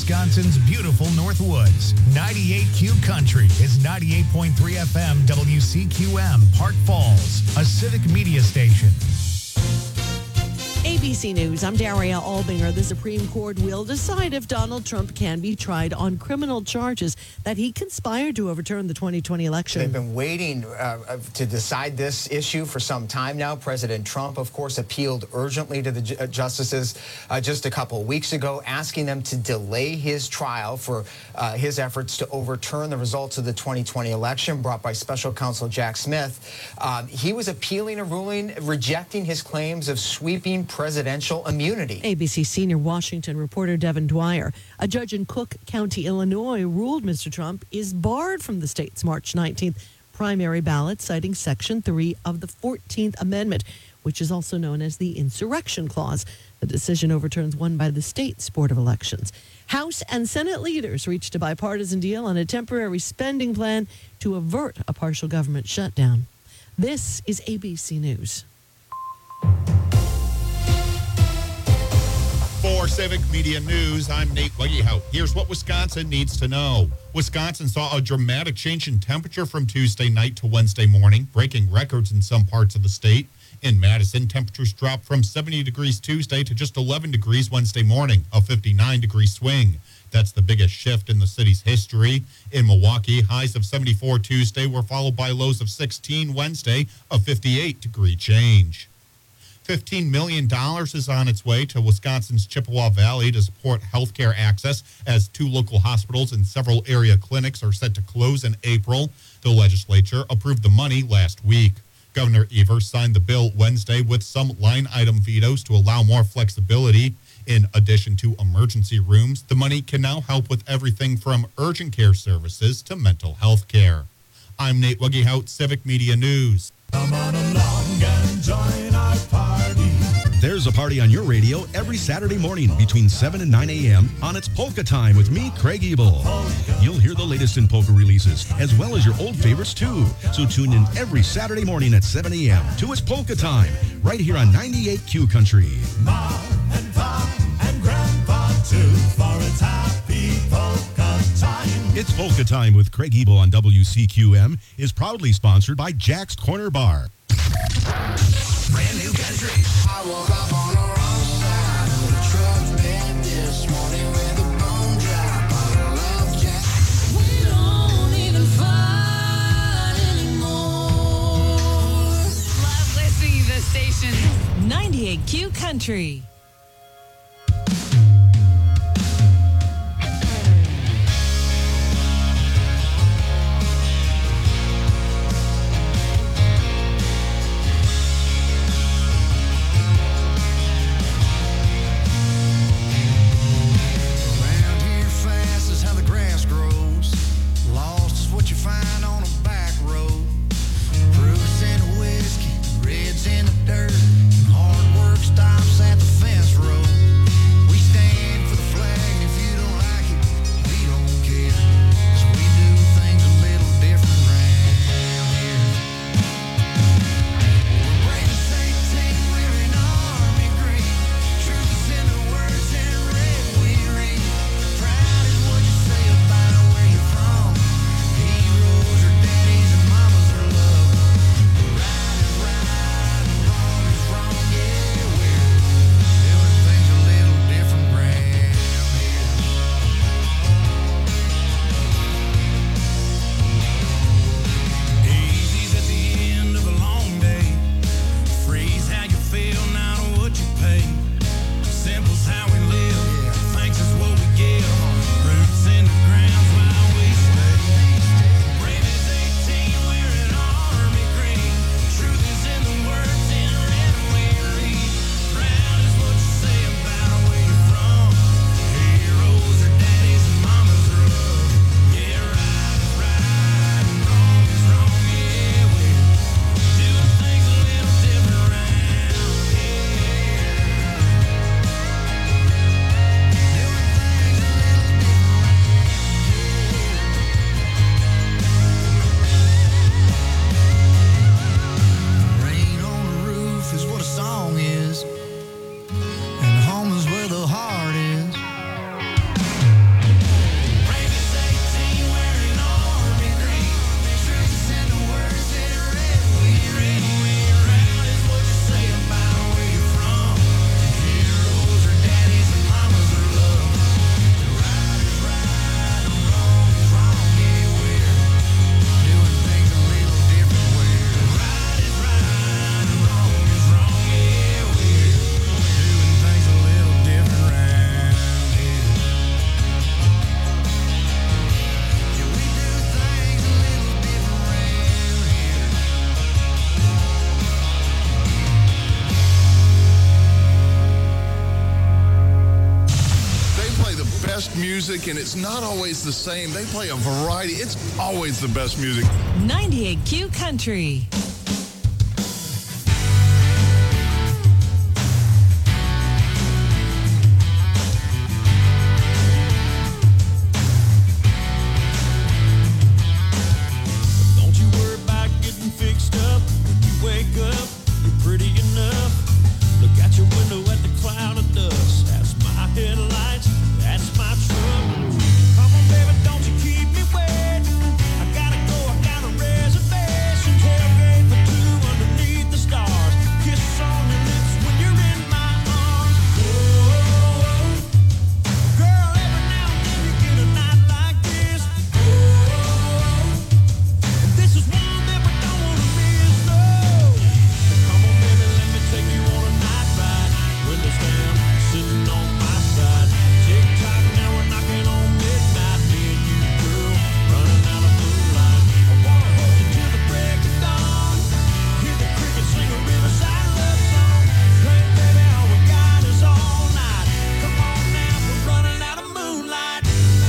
Wisconsin's beautiful Northwoods. 98Q Country is 98.3 FM WCQM, Park Falls, a civic media station. ABC News, I'm Daria Albinger. The Supreme Court will decide if Donald Trump can be tried on criminal charges that he conspired to overturn the 2020 election. They've been waiting to decide this issue for some time now. President Trump, of course, appealed urgently to the justices just a couple of weeks ago, asking them to delay his trial for his efforts to overturn the results of the 2020 election brought by special counsel Jack Smith. He was appealing a ruling rejecting his claims of sweeping presidential immunity. ABC senior Washington reporter Devin Dwyer. A judge in Cook County, Illinois, ruled Mr. Trump is barred from the state's March 19th primary ballot, citing Section 3 of the 14th Amendment, which is also known as the Insurrection Clause. The decision overturns one by the state's Board of Elections. House and Senate leaders reached a bipartisan deal on a temporary spending plan to avert a partial government shutdown. This is ABC News. For Civic Media News, I'm Nate Weggehout. Here's what Wisconsin needs to know. Wisconsin saw a dramatic change in temperature from Tuesday night to Wednesday morning, breaking records in some parts of the state. In Madison, temperatures dropped from 70 degrees Tuesday to just 11 degrees Wednesday morning, a 59-degree swing. That's the biggest shift in the city's history. In Milwaukee, highs of 74 Tuesday were followed by lows of 16 Wednesday, a 58-degree change. $15 million is on its way to Wisconsin's Chippewa Valley to support healthcare access as 2 local hospitals and several area clinics are set to close in April. The legislature approved the money last week. Governor Evers signed the bill Wednesday with some line item vetoes to allow more flexibility. In addition to emergency rooms, the money can now help with everything from urgent care services to mental health care. I'm Nate Weggehout, Civic Media News. Come on along and join our party. There's a party on your radio every Saturday morning between 7 and 9 a.m. on It's Polka Time with me, Craig Ebel. You'll hear the latest in polka releases, as well as your old favorites, too. So tune in every Saturday morning at 7 a.m. to It's Polka Time, right here on 98Q Country. Mom and Pop and Grandpa, too, for it's happy polka time. It's Polka Time with Craig Ebel on WCQM is proudly sponsored by Jack's Corner Bar. Brand new country. I woke up on the wrong side of the truck bed this morning with a bone drop. I love Jack. We don't even fight anymore. Love listening to the station. 98Q Country. Reds in the dirt, hard work stops at the fence. best music, and it's not always the same. They play a variety. It's always the best music. 98Q Country. Don't you worry about getting fixed up. When you wake up, you're pretty enough. Look out your window at the cloud of dust. That's my headlights, that's my truck. Come on, baby, don't you keep me waiting. I gotta go, I got a reservation. Tailgate for two underneath the stars. Kiss on your lips when you're in my arms. Oh, girl, every now and then you get a night like this. And this is one that we don't wanna miss, no. Come on, baby, let me take you on a night ride. Windows down, sitting on my side. Tick tock, now we're knocking on midnight. Me and you, girl, running out of moonlight. I wanna hold you till the break of dawn. Hear the crickets sing a riverside love song. Hey, baby, all we got is all night. Come on now, we're running out of moonlight.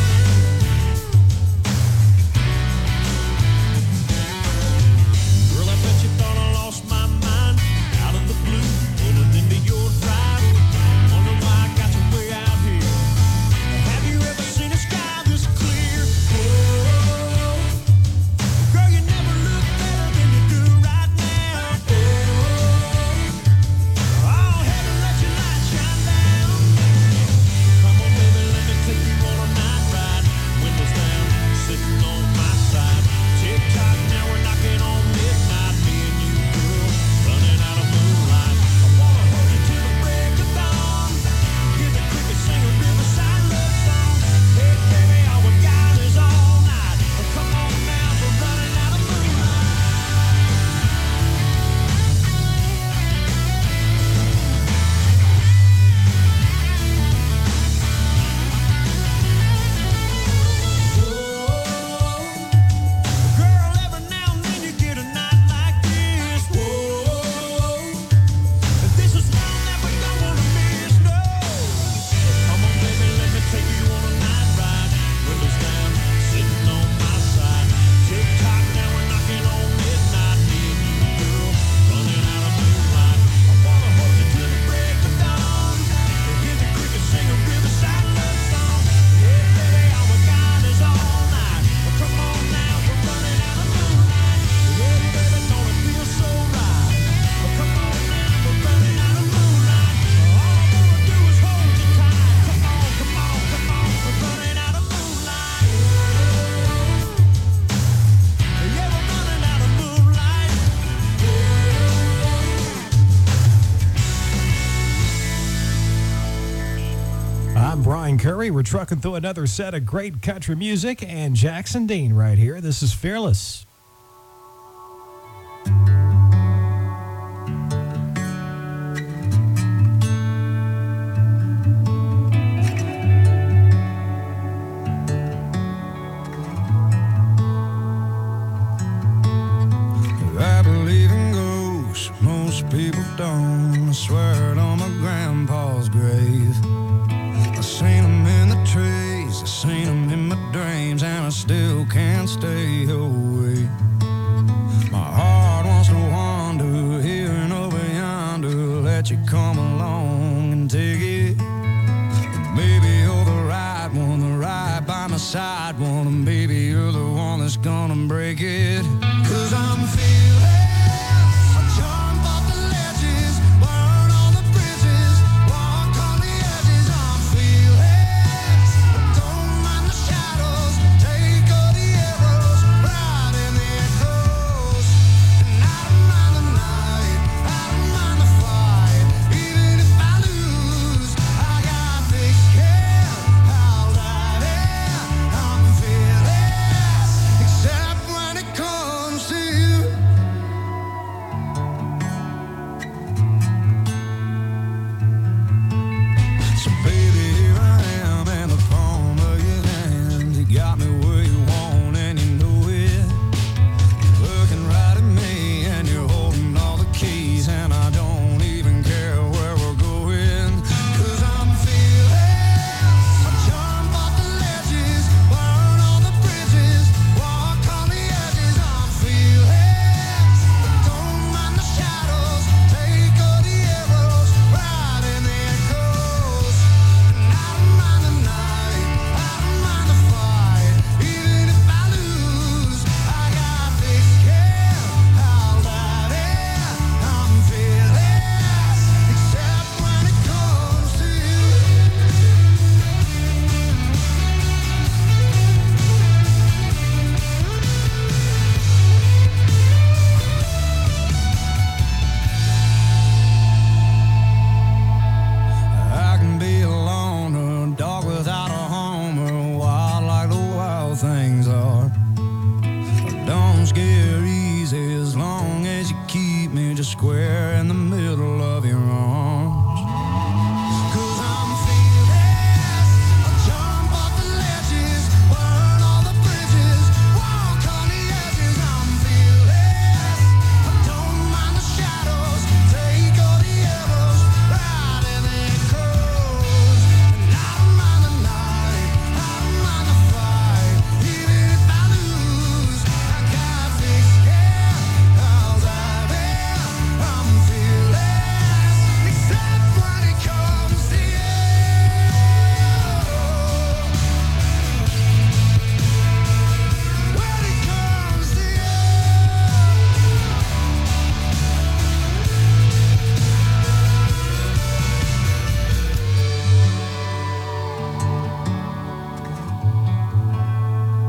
Girl, I bet you thought I lost my mind. Out of the blue, pulling into your drive. Wonder why I got you way out here. Have you ever seen a sky this clear? Oh, girl, you never look better than you do right now. Oh, heaven, let your light shine down. Come on, baby, let me take you on a night ride. Windows down, sitting on my side. Tick tock, now we're knocking on midnight. Me and you, girl, running out of moonlight. I wanna hold you till the break of dawn. Hear the crickets sing a riverside love song. Hey, baby, all we got is all night. Oh, come on now, we're running out of moonlight. Girl, every now and then you get a night like this. Whoa, this is one that we don't wanna miss, no. Come on, baby, let me take you on a night ride. Windows down, sitting on my side. Tick tock, now we're knocking on midnight. Me and you, girl, running out of moonlight. I wanna hold you till the break of dawn. Hear the crickets sing a riverside love song. Yeah, baby, all we got is all night. Well, come on now, we're running out of moonlight. Yeah, baby, don't it feel so right? Well, come on now, we're running out of moonlight. All I wanna do is hold you tight. Come on, come on, come on, we're running out of moonlight. Yeah, we're running out of moonlight. I'm Brian Curry. We're trucking through another set of great country music, and Jackson Dean right here. This is Fearless. I believe in ghosts, most people don't. I swear it on my grandpa's grave. I seen them in the trees, I seen them in my dreams, and I still can't stay away. My heart wants to wander here and over yonder, let you come along and take it. Maybe you're the right one, right by my side one, and maybe you're the one that's gonna break it. 'Cause I'm fearless, I jump off the ledges, burn all the bridges, walk on the edges. I'm fearless, I don't mind the shadows, take all the arrows, ride in the echoes. And I don't mind the night, I don't mind the fight, even if I lose, I got thick skin, I'll dive in. I'm fearless, except when it comes to you.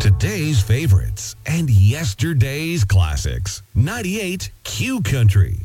Today's favorites and yesterday's classics. 98 Q Country.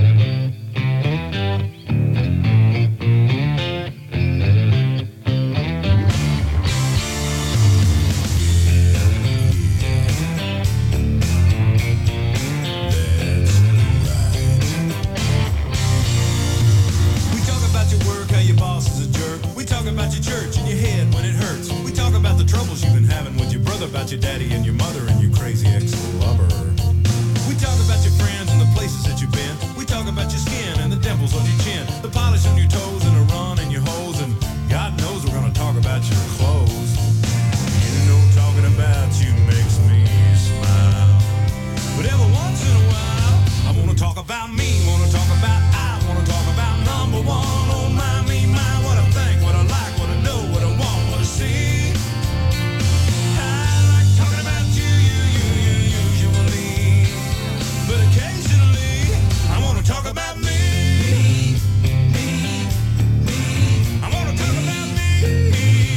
About your church and your head when it hurts. We talk about the troubles you've been having with your brother, about your daddy and your mother and your crazy ex-lover. We talk about your friends and the places that you've been. We talk about your skin and the dimples on your chin, the polish on your toes and the run in your hose, and God knows we're gonna talk about your clothes. You know talking about you makes me smile. But every once in a while, I wanna talk about me, wanna talk about I wanna talk about number one. Oh my, me, my, what I think, what I like, what I know, what I want, what I see. I like talking about you usually. But occasionally, I want to talk about me. I want to talk about me.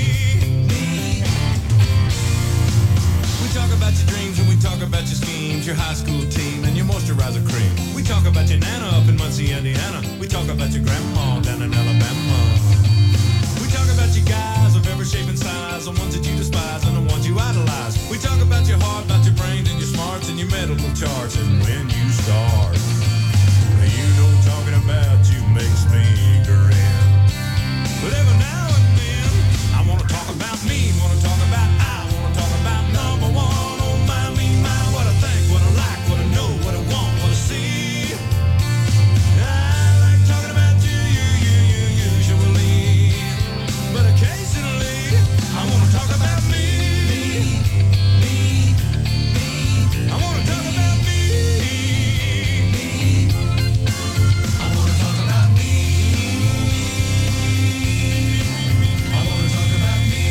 We talk about your dreams and we talk about your schemes, your high school team and your moisturizer cream. We talk about your nana up in Muncie, Indiana. We talk about your grandma down in Alabama. We talk about your guys of every shape and size, the ones that you despise and the ones you idolize. We talk about your heart, about your brains and your smarts and your medical charts and when you start. You know talking about you makes me grin. But every now and then, I want to talk about me, want to talk about I, want to talk about number one. Oh my, me, my, what I think, what I like, what I know, what I want, what I see. I like talking about you usually. But occasionally, I want to talk about me. I want to talk about me. I want to talk about me. I want to talk about me.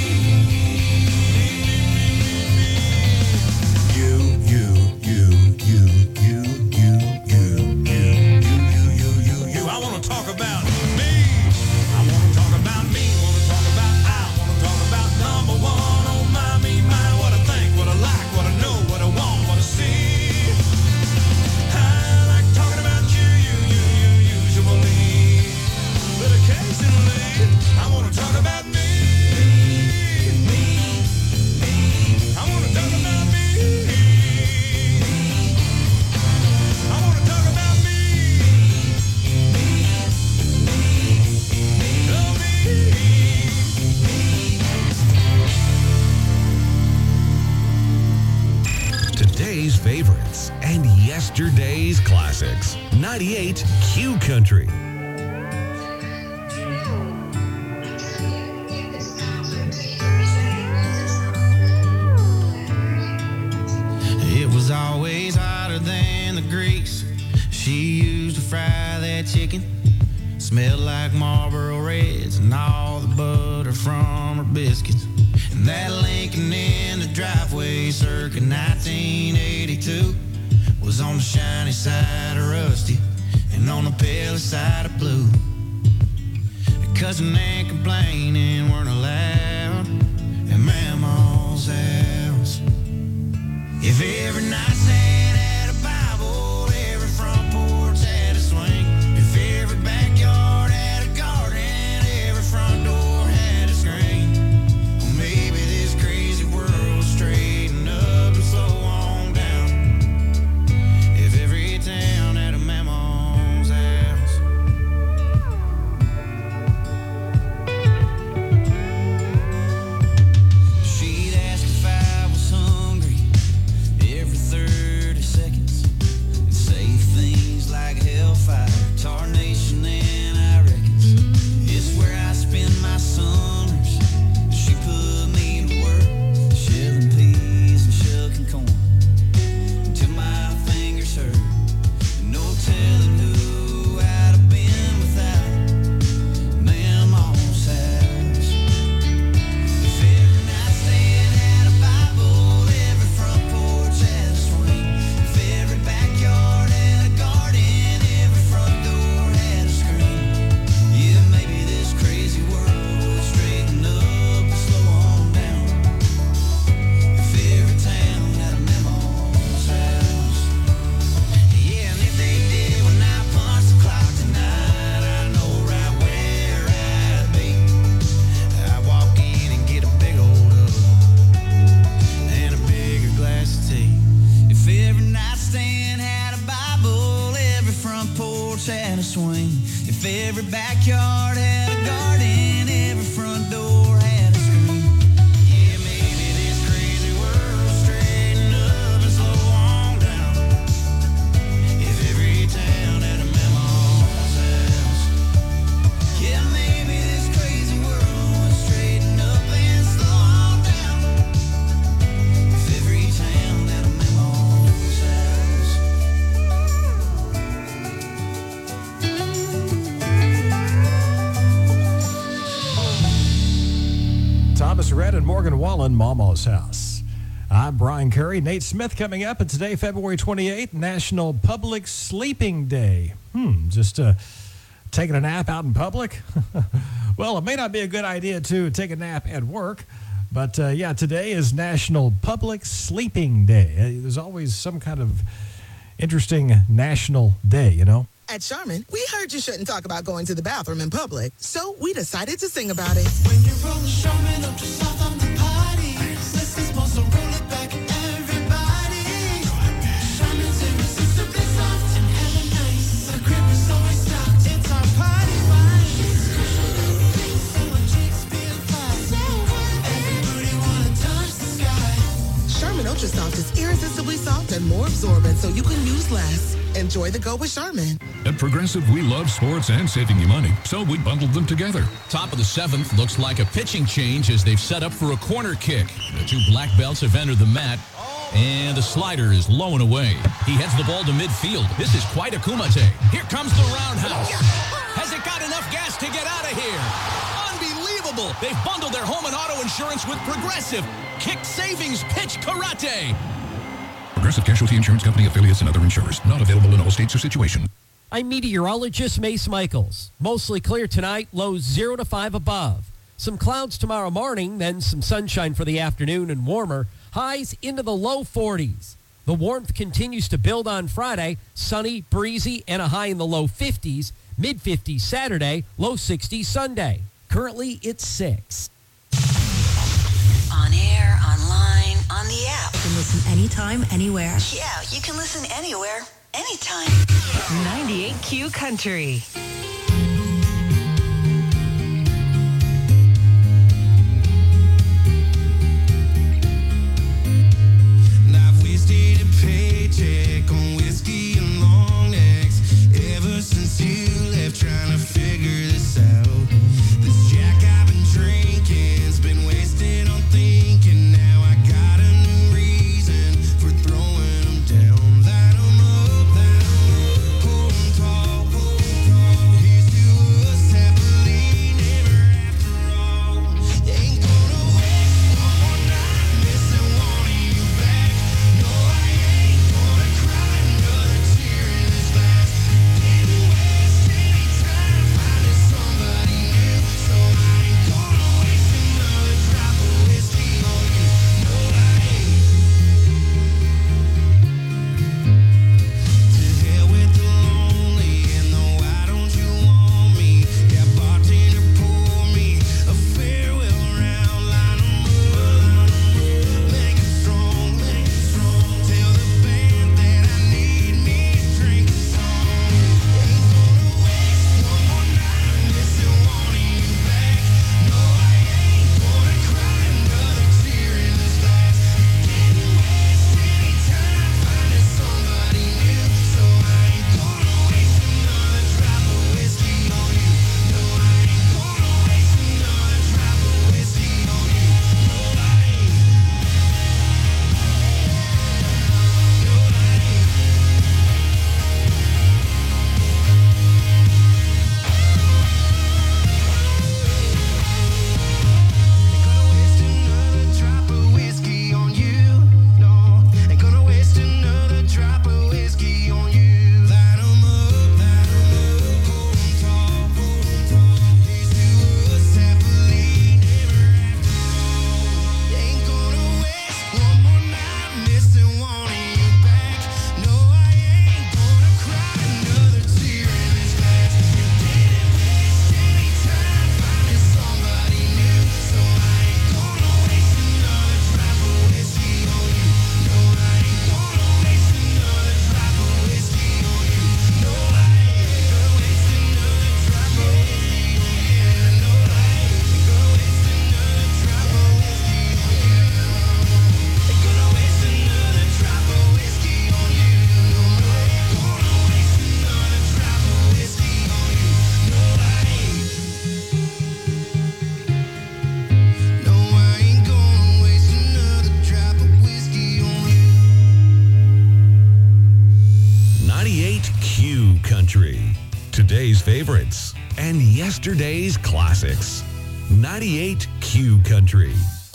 You. I want to talk about me. I want to talk about me. Want to talk about I. Want to talk about number one. Oh my, me, my, what I think, what I like, what I know, what I want, what I see. I like talking about you usually. But occasionally, I want to talk about me. I want to talk about me. I want to talk about me. Today's favorites and yesterday's classics. 98 Q Country. It was always hotter than the grease she used to fry that chicken. Smelled like Marlboro Reds and all the butter from her biscuits. And that Lincoln in the driveway circa 1982 was on the shiny side of rusty and on the pale side of blue. Cussing and complaining weren't allowed at Mama's house. If every nightstand had a Bible, every front porch had a swing. If every backyard had a garden, every front door had a screen. Well, maybe this crazy world straighten up and slow on down. If every town had a Mama's house. She'd ask if I was hungry every third Thomas Rhett and Morgan Wallen, Mama's House. I'm Brian Curry. Nate Smith coming up. And today, February 28th, National Public Sleeping Day. Just taking a nap out in public? Well, it may not be a good idea to take a nap at work. But, today is National Public Sleeping Day. There's always some kind of interesting national day, you know? At Charmin, we heard you shouldn't talk about going to the bathroom in public, so we decided to sing about it. When you roll Charmin up to south on the party, let's supposed to roll it back, everybody. Charmin's irresistibly soft and hella nice. The grip is always stocked. It's our party wine. So our cheeks feel fine. Everybody wanna touch the sky. Charmin Ultra Soft is irresistibly soft and more absorbent, so you can use less. Enjoy the go with Charmin. At Progressive, we love sports and saving you money, so we bundled them together. Top of the 7th looks like a pitching change as they've set up for a corner kick. The two black belts have entered the mat, and the slider is low and away. He heads the ball to midfield. This is quite a kumite. Here comes the roundhouse. Has it got enough gas to get out of here? Unbelievable! They've bundled their home and auto insurance with Progressive. Kick savings pitch karate. Progressive Casualty Insurance Company affiliates and other insurers. Not available in all states or situations. I'm meteorologist Mace Michaels. Mostly clear tonight, lows 0 to 5 above. Some clouds tomorrow morning, then some sunshine for the afternoon and warmer. Highs into the low 40s. The warmth continues to build on Friday. Sunny, breezy, and a high in the low 50s. Mid-50s Saturday, low 60s Sunday. Currently, it's 6. On air, online, on the app. You can listen anytime, anywhere. Yeah, you can listen anywhere, anytime. 98Q Country. I've wasted a paycheck on whiskey and long necks ever since you left, trying to figure this out. This Jack I've been drinking's been wasted on thinking. Now I got a new reason for throwing them down. Light 'em up, hold 'em tall. Here's to us happily never after all. Ain't gonna waste one more night missing wanting you back. No, I ain't gonna cry another tear in this glass. Didn't waste any time finding somebody new, so I ain't gonna waste another drop of whiskey on you. No, I ain't. To hell with the lonely and the why don't you want me? Yeah, bartender, pour me a farewell round. Line 'em up, make it strong, make it strong. Tell the band that I need me a drink of song. Ain't gonna waste one more night missing wanting you back. No, I ain't gonna cry another tear in this glass. Didn't waste any time finding somebody new, so I ain't gonna waste another drop of whiskey on you. No, I ain't gonna waste another drop of whiskey on you. No, I ain't. Drop of whiskey on you. No, ain't gonna waste another drop of whiskey on you. Light 'em up, hold 'em tall. Here's to us happily never after all. Ain't gonna waste one more night missing wanting you back. No, I ain't gonna cry another tear in this glass. You didn't waste any time finding somebody new, so I ain't gonna waste another drop of whiskey on you. No, I ain't gonna waste another drop of whiskey on you. No, I ain't gonna waste another drop of whiskey on you. No, I ain't gonna waste another drop of whiskey on you. Ain't gonna waste another drop of whiskey on you. No, I ain't gonna waste another drop of whiskey on you. No, I ain't. No, I ain't gonna waste another drop of whiskey on you. 98Q Country. Today's favorites and yesterday's classics. 98 Q Country.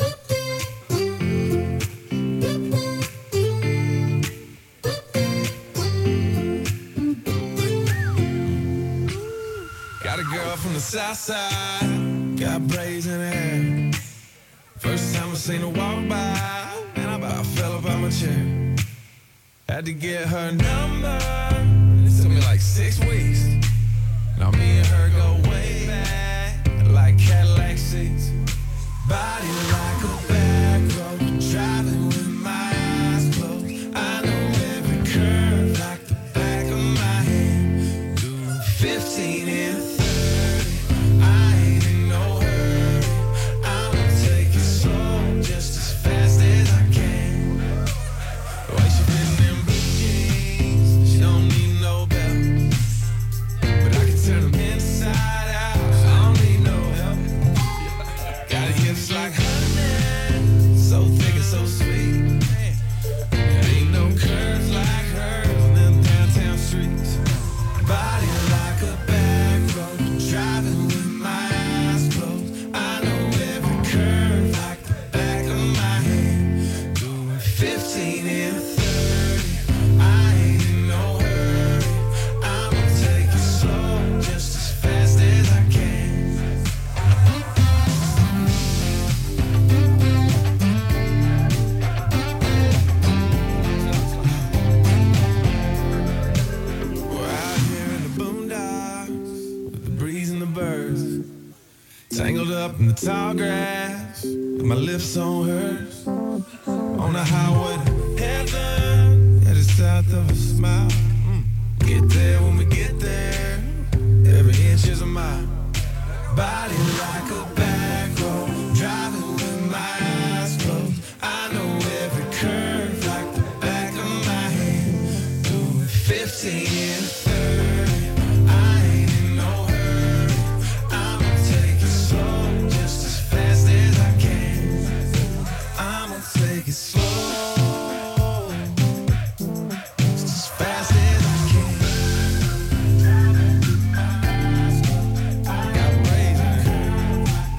Got a girl from the south side, got braids in her hair. First time I seen her walk by, and I about fell up out my chair. Had to get her number, it took me like 6 weeks. Now me and her go way back, like Cadillac seats. Body like a back road, driving with my eyes closed. I know every curve like the back of my hand. Doing 15 and 30, I ain't in no hurry. I'ma take it slow, just as fast as I can. The way she fit in them blue jeans, she don't need no belt. But I can turn them inside out, I don't need no help. Got hips like honey, so thick and so sweet. There ain't no curves like hers on them downtown streets. Body like a back road, driving with my eyes closed. I know every curve like the back of my hand. Doing 15 and 30, I ain't in no hurry. I'ma take it slow, just as fast as I can. We're out here in the boondocks with the breeze and the birds, tangled up in the tall grass with my lips on hers. On the highway to heaven, yeah, just south of a smile. Get there when we get there, every inch is a mile. Body like a back road, driving with my eyes closed. I know every curve like the back of my hand. Doing 15 and 30, I ain't in no hurry. I'ma take it slow, just as fast as I can. I'ma take it slow, just as fast as I can. Got braids in her hair.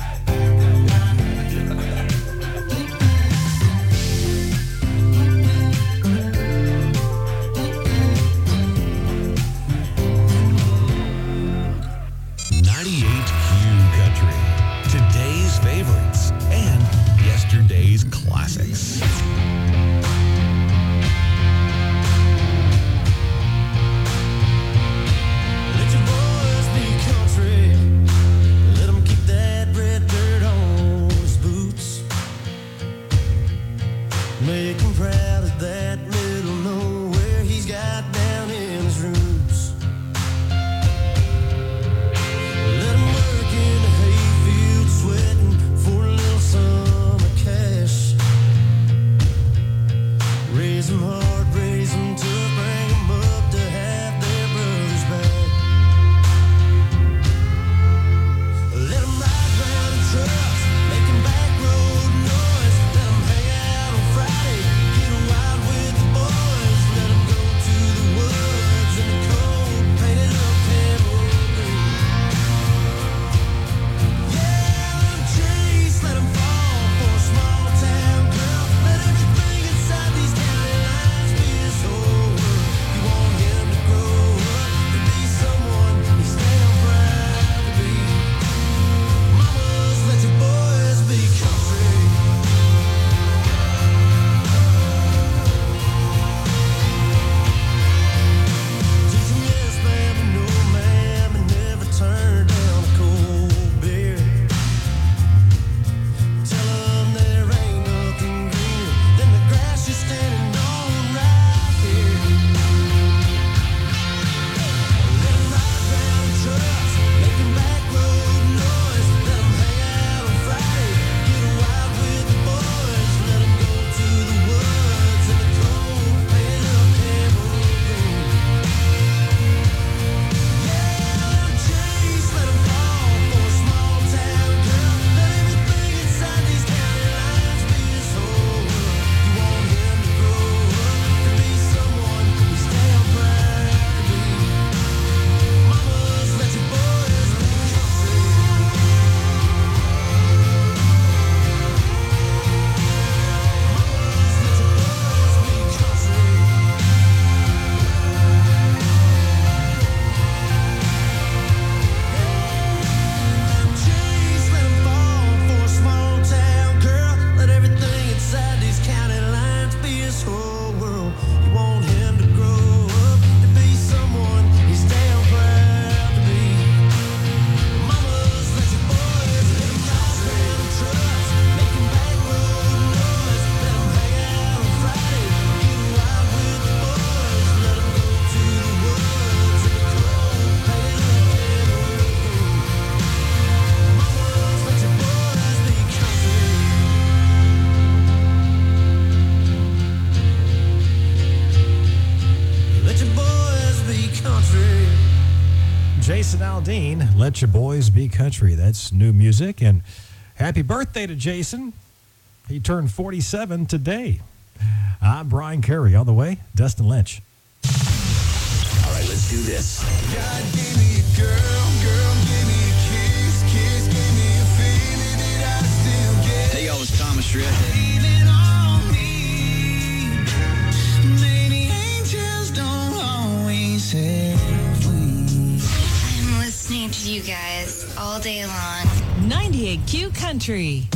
Jason Aldean, Let Your Boys Be Country. That's new music. And happy birthday to Jason. He turned 47 today. I'm Brian Curry. On the way, Dustin Lynch. All right, let's do this. God gave me a girl, girl gave me a kiss, kiss gave me a feeling that I still get. Hey, y'all, it's Thomas Shred. Leaning on me. Maybe angels don't always have wings. I'm listening to you guys all day long. 98Q Country.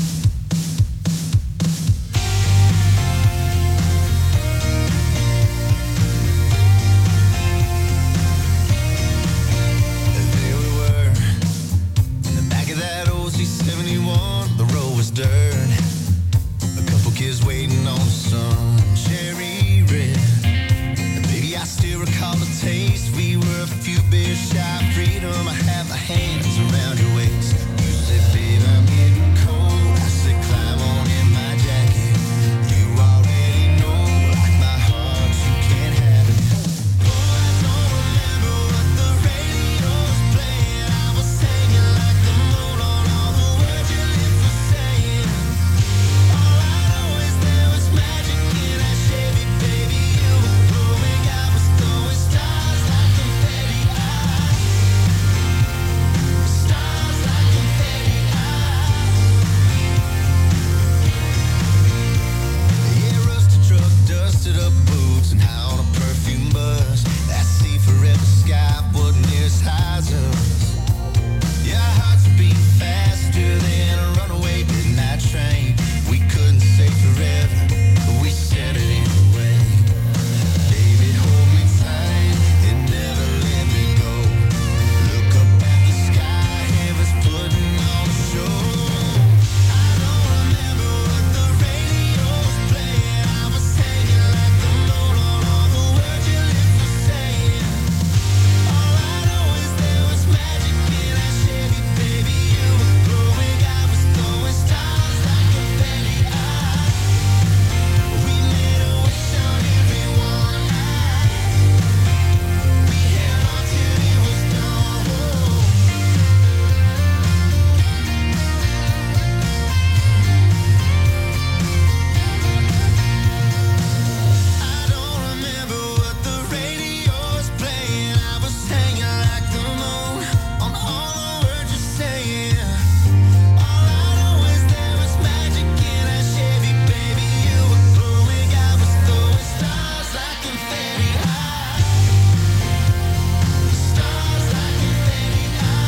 The road was dirt. A couple kids waiting on the sun. Cherry red. And baby, I still recall the taste. We were a few beers shy of freedom. I had my hands around your waist. You said, babe, I'm getting cold. I said, climb on in my jacket. You already know, like my heart, you can't have it. Oh, I don't remember what the radio was playing. I was hanging like the moon on all the words you lips were saying. All I know is there was magic in that Chevy, baby. You were glowing, I was throwing stars like confetti. Stars like confetti. Yeah, rusted truck, dusted up boots, and high on a perfume bus. That sea forever sky wasn't near as high as us. Yeah, our hearts beat faster than a runaway midnight train. We couldn't say forever, but we said it anyway. Baby, hold me tight and never let me go. Look up at the sky, heaven's putting on a show. I don't remember what the radio was playing. I was hanging like the moon on all the words your lips were saying. All I know is there was magic in that Chevy, baby. You were glowing, I was throwing stars like confetti. We made a wish on everyone. We held on till it was gone. I don't remember what the radio was playing. I was hanging like the moon on all the words you're saying. All I know is there was magic in that Chevy, baby. You were glowing, I was throwing stars like confetti. Stars like confetti.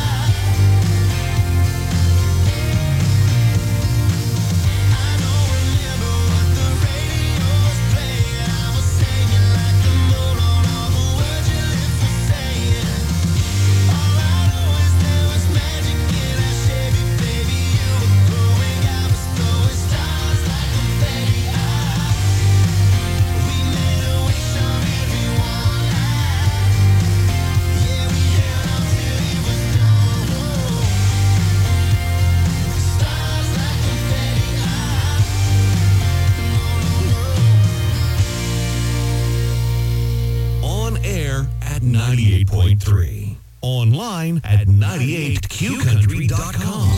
I don't remember what the radio was playing. I was hanging like the moon on all the words your lips were saying. All I know is there was magic in that Chevy, baby. You were glowing, I was throwing stars like confetti. We made a wish on everyone. Yeah, we held on till it was gone. Stars like confetti. On air at 98.3. Online at 98qcountry.com.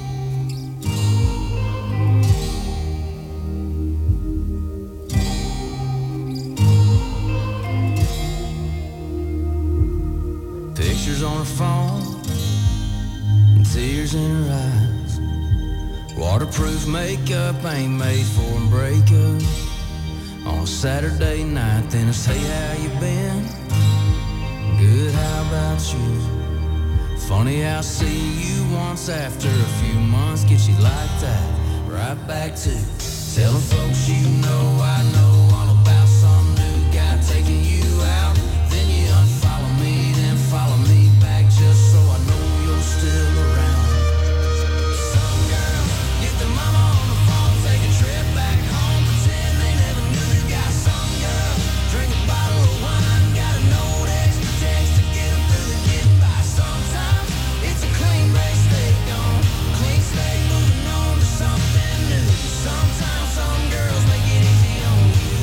Pictures on her phone, and tears in her eyes. Waterproof makeup ain't made for a breakup. On a Saturday night, then it's, hey, how you been? Good, how about you? Funny how seeing you once after a few months gets you like that. Right back to telling folks you know I know all about some new guy taking you out. Then you unfollow me, then follow me back just so I know you're still around. Some girls get their mama on the phone, take a trip back home, pretend they never knew you got some girls. Drink a bottle of wine, got a note, extra text to get them through the getting by. Sometimes it's a clean break, stay gone, clean slate, moving on to something new. Sometimes some girls make it easy on you.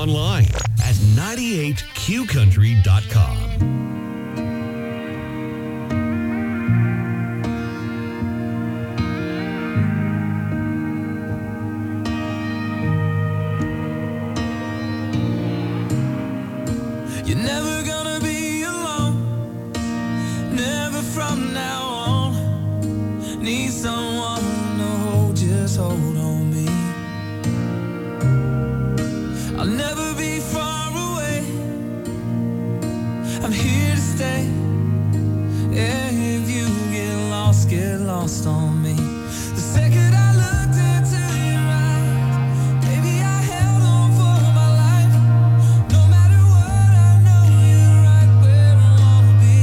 online at 98qcountry.com. You're never gonna be alone, never from now on. Need someone to hold, just hold on me. I'll never be far away, I'm here to stay. Yeah, if you get lost on me. The second I looked into your eyes, baby, I held on for my life. No matter what, I know you're right where I wanna be.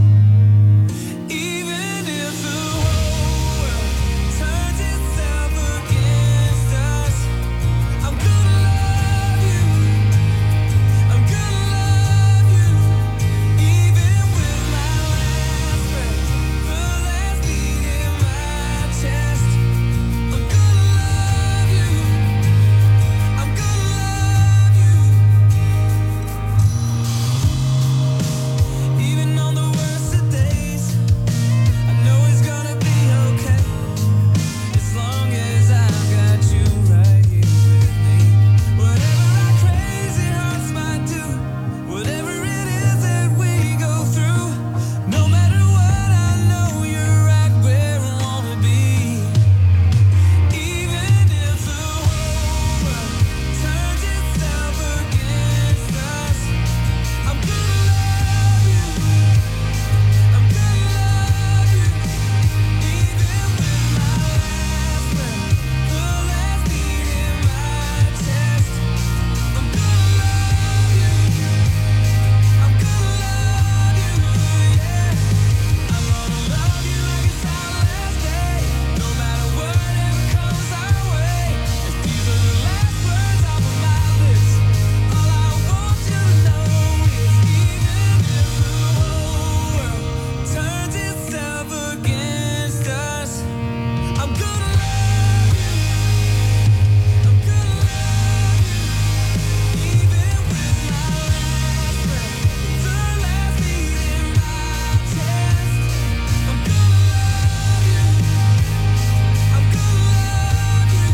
Even if the whole world turns itself against us, I'm gonna love you. I'm gonna love you. Even with my last breath, the last beat in my chest, I'm gonna love you. I'm gonna love you. Even on the worst of days, I know it's gonna be okay. As long as I've got you right here with me. Whatever our crazy hearts might do, whatever it is that we go through, no matter what, I know you're right where I wanna be. Even if the whole world turns itself against us, I'm gonna love you. I'm gonna love you. Even with my last breath, the last beat in my chest, I'm gonna love you. I'm gonna love you, yeah. I'm gonna love you like it's our last day, no matter whatever comes our way. If these are the last words off of my lips, all I want you to know is even if the whole world turns itself against us, I'm gonna love you. I'm gonna love you. Even with my last breath, the last beat in my chest, I'm gonna love you. I'm gonna love you.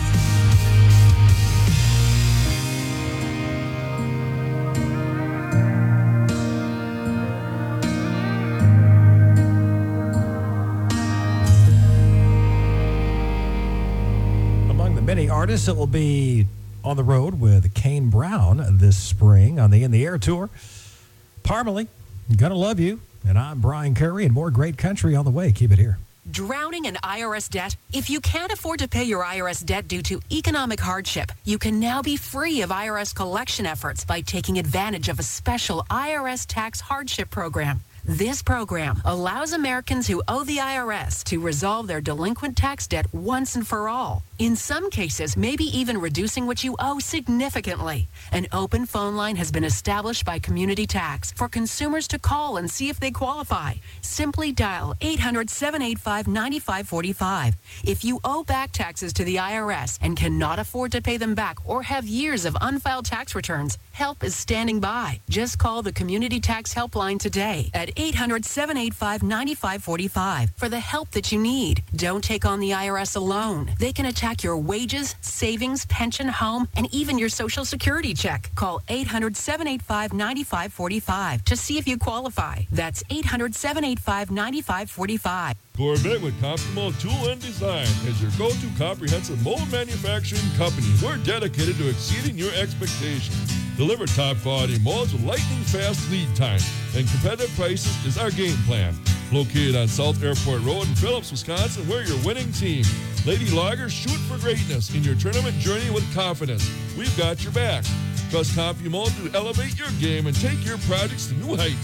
Among the many artists that will be on the road with Kane Brown this spring on the In the Air tour, Parmalee, Gonna Love You, and I'm Brian Curry, and more great country on the way. Keep it here. Drowning in IRS debt? If you can't afford to pay your IRS debt due to economic hardship, you can now be free of IRS collection efforts by taking advantage of a special IRS tax hardship program. This program allows Americans who owe the IRS to resolve their delinquent tax debt once and for all. In some cases, maybe even reducing what you owe significantly. An open phone line has been established by Community Tax for consumers to call and see if they qualify. Simply dial 800-785-9545. If you owe back taxes to the IRS and cannot afford to pay them back or have years of unfiled tax returns, help is standing by. Just call the Community Tax Helpline today at 800-785-9545 for the help that you need. Don't take on the IRS alone. They can attack your wages, savings, pension, home, and even your Social Security check. Call 800-785-9545 to see if you qualify. That's 800-785-9545. Corvette with Comfortable Tool and Design is your go-to comprehensive mold manufacturing company. We're dedicated to exceeding your expectations. Deliver top quality molds with lightning fast lead time, and competitive prices is our game plan. Located on South Airport Road in Phillips, Wisconsin, we're your winning team. Lady Loggers, shoot for greatness in your tournament journey with confidence. We've got your back. Trust CompuMold to elevate your game and take your projects to new heights.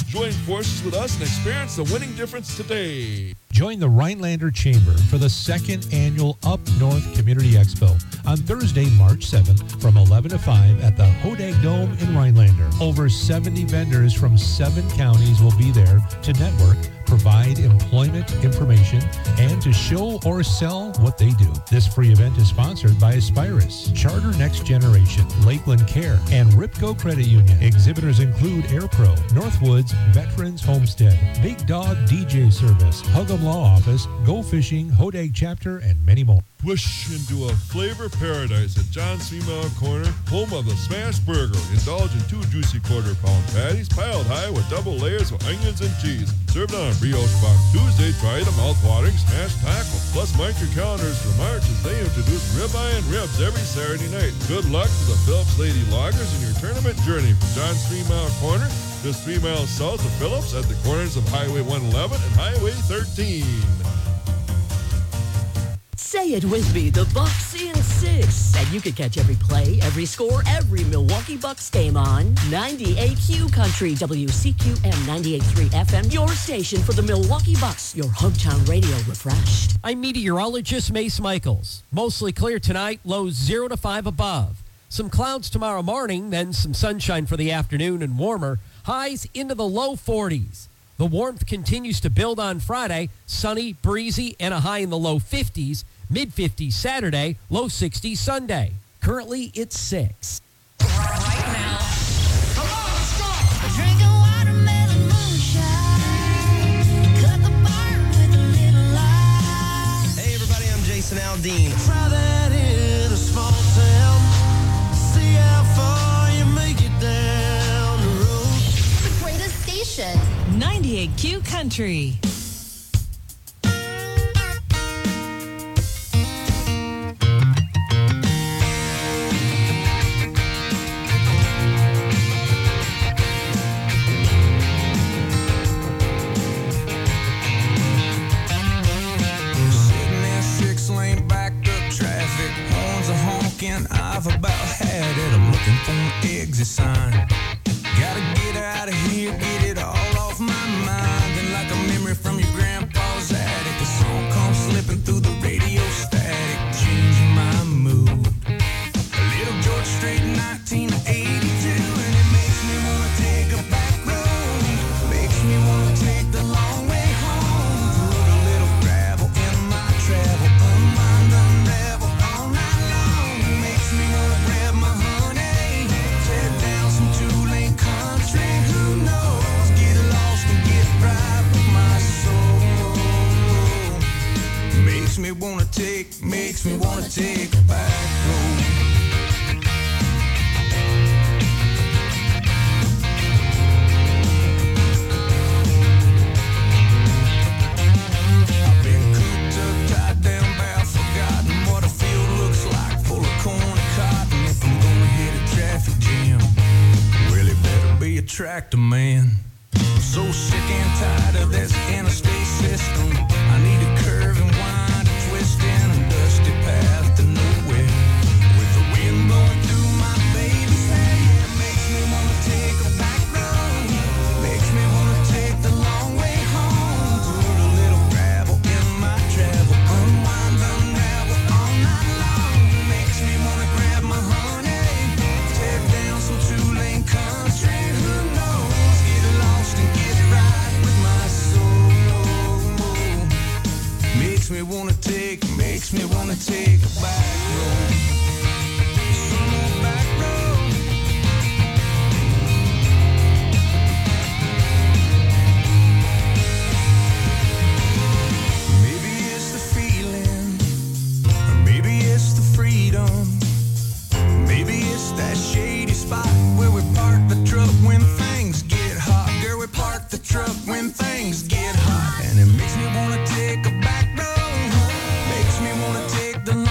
Join forces with us and experience the winning difference today. Join the Rhinelander Chamber for the second annual Up North Community Expo on Thursday, March 7th from 11 to 5 at the Hodag Dome in Rhinelander. Over 70 vendors from 7 counties will be there to network, provide employment information, and to show or sell what they do. This free event is sponsored by Aspirus, Charter Next Generation, Lakeland Care, and Ripco Credit Union. Exhibitors include AirPro, Northwoods, Veterans Homestead, Big Dog DJ Service, Hug'em Law Office, Go Fishing, Hodag Chapter, and many more. Push into a flavor paradise at John's 3 Mile Corner, home of the Smash Burger. Indulge in 2 juicy quarter-pound patties piled high with double layers of onions and cheese. Served on a brioche bun. Tuesday, try the mouth-watering Smash Taco. Plus, mark your calendars for March as they introduce ribeye and ribs every Saturday night. Good luck to the Phillips Lady Loggers in your tournament journey from John's 3 Mile Corner, just 3 miles south of Phillips at the corners of Highway 111 and Highway 13. Say it with me, the Bucks in 6. And you can catch every play, every score, every Milwaukee Bucks game on 98Q Country, WCQM 98.3 FM, your station for the Milwaukee Bucks, your hometown radio refreshed. I'm meteorologist Mace Michaels. Mostly clear tonight, lows 0 to 5 above. Some clouds tomorrow morning, then some sunshine for the afternoon and warmer. Highs into the low 40s. The warmth continues to build on Friday, sunny, breezy, and a high in the low 50s. Mid-50s Saturday, low 60s Sunday. Currently, it's 6. Hey everybody, I'm Jason Aldean. Try that in a small town. See how far you make it down the road. The greatest station. 98Q Country. I've about had it. I'm looking for an exit sign. Gotta get out of here, get it all off my mind. And like a memory from your grandpa's attic, a song comes slipping through the radio static, changing my mood. A little George Strait, 1982, and it makes me wanna take a back road. Makes me wanna take the long way home. Put a little gravel in my travel, unwind, unravel all night long. Makes me wanna grab my honey, tear down some two-lane country. Who knows? Get lost and get right with my soul. Makes me wanna take a back road. I've been cooped up, tied down, bound, forgotten what a field looks like, full of corn and cotton. If I'm gonna hit a traffic jam, well, it better be a tractor man. I'm so sick and tired of this interstate system. I need a curve and wind, a twist and a dusty path to nowhere. With the wind blowing through my baby's hair, it makes me wanna take a back road. Makes me wanna take the long way home. Put a little gravel in my travel, unwind, unravel all night long. Makes me wanna grab my honey, tear down some two-lane country. Who knows? Get lost and get right with my soul. Makes me wanna take a back road. Some more back road. Maybe it's the feeling, or maybe it's the freedom. Maybe it's that shady spot where we park the truck when things get hot. Girl, we park the truck when things get hot. And it makes me wanna take a back road. Makes me wanna take the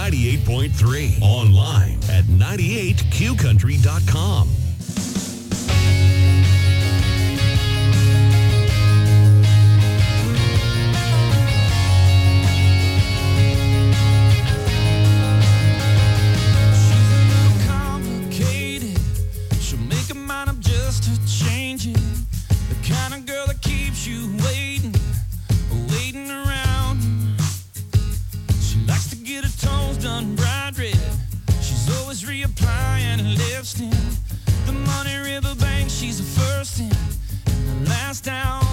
98.3. Online at 98qcountry.com. Complicated. She'll make a mind up just to change it. The kind of girl that keeps you waiting around. She likes to get her toes done bright red. She's always reapplying lipstick. The Money River Bank, she's the first in and the last down.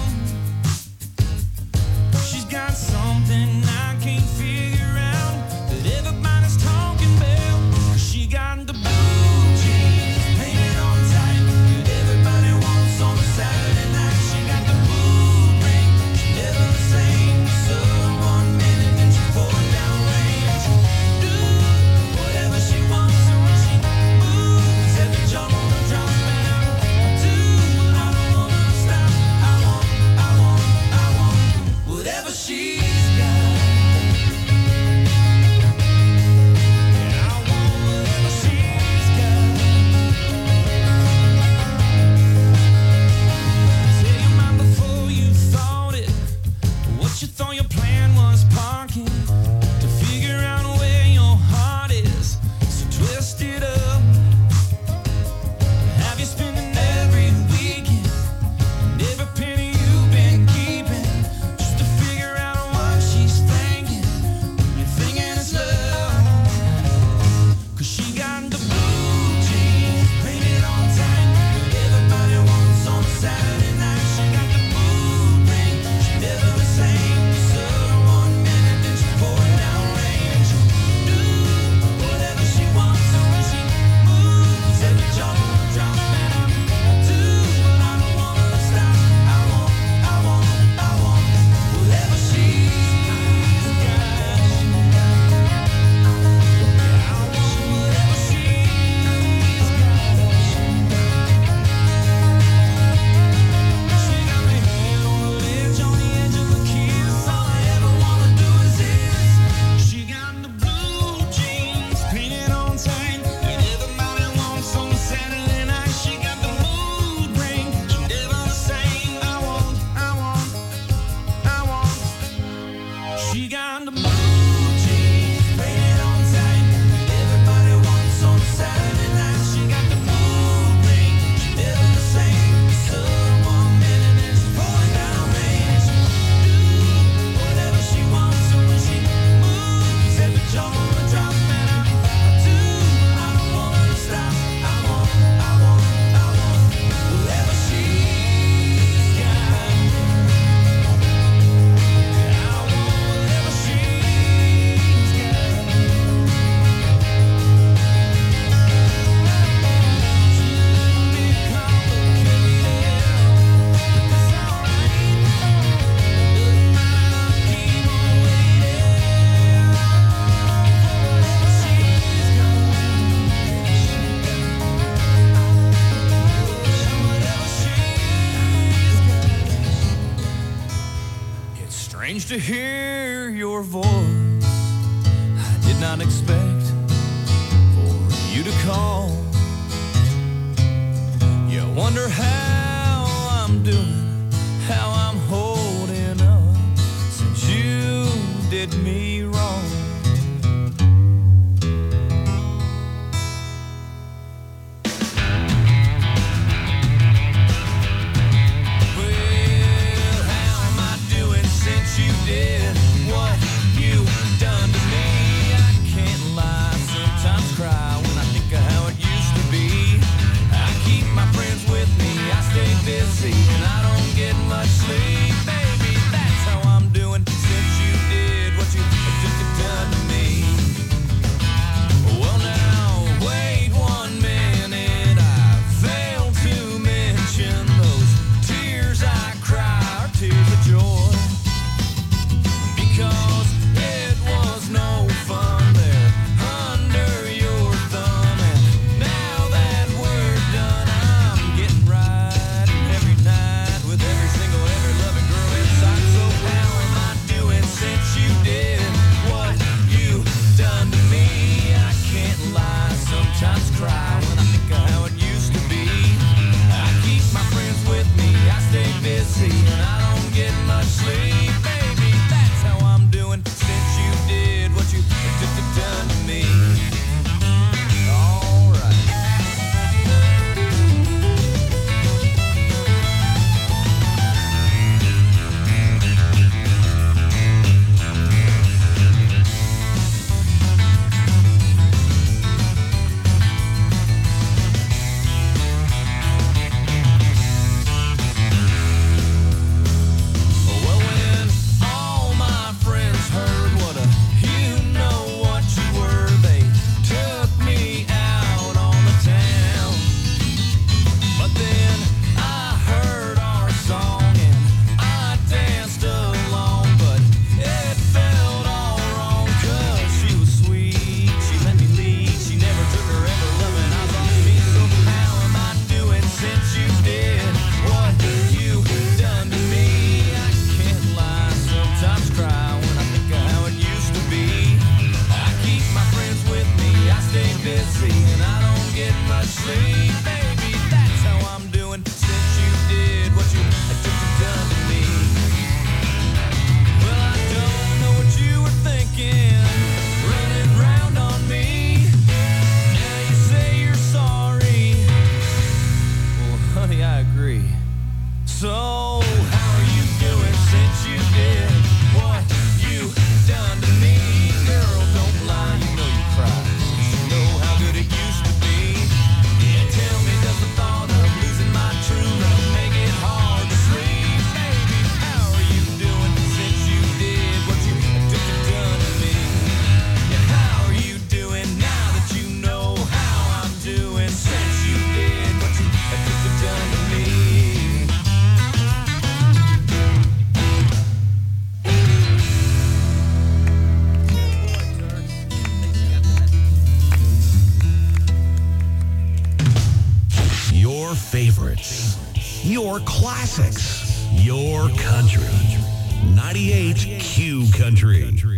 She's got something I can't figure out that everybody's talking about. She got the blue jeans painted on tight that everybody wants on a Saturday night. She got the mood ring, she never the same. So 1 minute and she pouring down rain. She do whatever she wants, so when she moves, every jump on the drum. And I do, I don't wanna stop. I want whatever she's got. Yeah, I want whatever she's got. Say your mind before you thought it. What you thought your plan was parking to figure out where your heart is. So twist it up. Have you spending every weekend and every penny you've been keeping just to figure out what she's thinking when you're thinking it's love? 'Cause she got the blue jeans painted on tight that everybody wants on a Saturday night. She got the mood ring, she never the same. So 1 minute then she pouring down rain. She do whatever she wants, so when she moves, every jump on the drum. And I do, I don't wanna stop. I want whatever she's got. Yeah, I want whatever she's got. She got me head on the ledge, on the edge of a kiss. All I ever wanna do is this. She got the blue jeans painted on tight that everybody wants on a Saturday night. She got the mood ring, she never the same. I want. She got the blue jeans painted on tight that everybody wants on a Saturday night. She got the mood ring, she never the same. So 1 minute and she's pouring down rain. She do whatever she wants, so when she moves, every jump on the drop. And I do, I don't wanna stop. I want whatever she's got. Yeah, I want whatever she's got. It's strange to hear your voice. I did not expect for you to call. You wonder how I'm doing, how I'm holding up since you did me wrong. Well, how am I doing since you did what you done to me? I can't lie, sometimes cry when I think of how it used to be. I keep my friends with me, I stay busy, and I don't get much sleep. Baby, that's how I'm doing since you did what you sleep, baby. That's how I'm doing since you did what you done to me. Well, I don't know what you were thinking, running round on me. Now you say you're sorry. Well, honey, I agree. So, how are you doing since you did what you done to me? Girl, don't lie, you know you cried. You know how good it used to be. Yeah, tell me, does the thought of losing my true love make it hard to sleep? Baby, how are you doing since you did what you done to me? Yeah, how are you doing now that you know how I'm doing since you did what you done to me? Your favorites, your classics, your country. 98 Q Country.